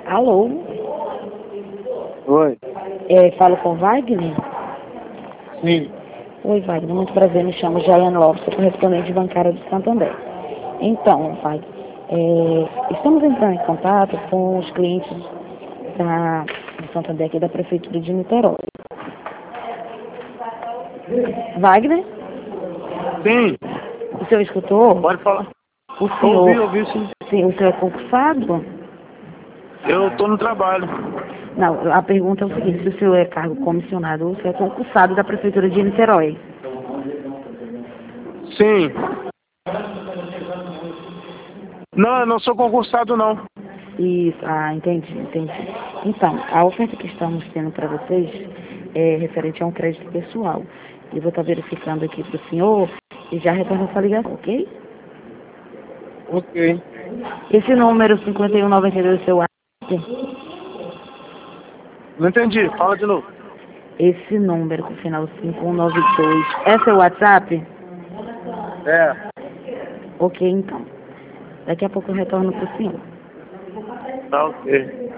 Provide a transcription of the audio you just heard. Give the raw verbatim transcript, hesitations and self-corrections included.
Alô? Oi. É, falo com o Wagner? Sim. Oi, Wagner. Muito prazer. Me chamo Jaiane Lopes, sou correspondente bancária do Santander. Então, Wagner, é, estamos entrando em contato com os clientes da, do Santander aqui da Prefeitura de Niterói. Wagner? Sim. O senhor escutou? Pode falar. O senhor, Ouvi, ouvi sim. sim, o senhor é concursado? Eu tô no trabalho. Não, a pergunta é o seguinte, se o senhor é cargo comissionado ou se é concursado da Prefeitura de Niterói. Sim. Não, eu não sou concursado não. Isso, ah, entendi, entendi. Então, a oferta que estamos tendo para vocês é referente a um crédito pessoal. Eu vou estar verificando aqui para o senhor e já retorno essa ligação, ok? Ok. Esse número cinquenta e um noventa e dois é seu WhatsApp? Não entendi. Fala de novo. Esse número com o final cinco um nove dois é seu WhatsApp? É. Ok, então. Daqui a pouco eu retorno para o senhor. Tá ok.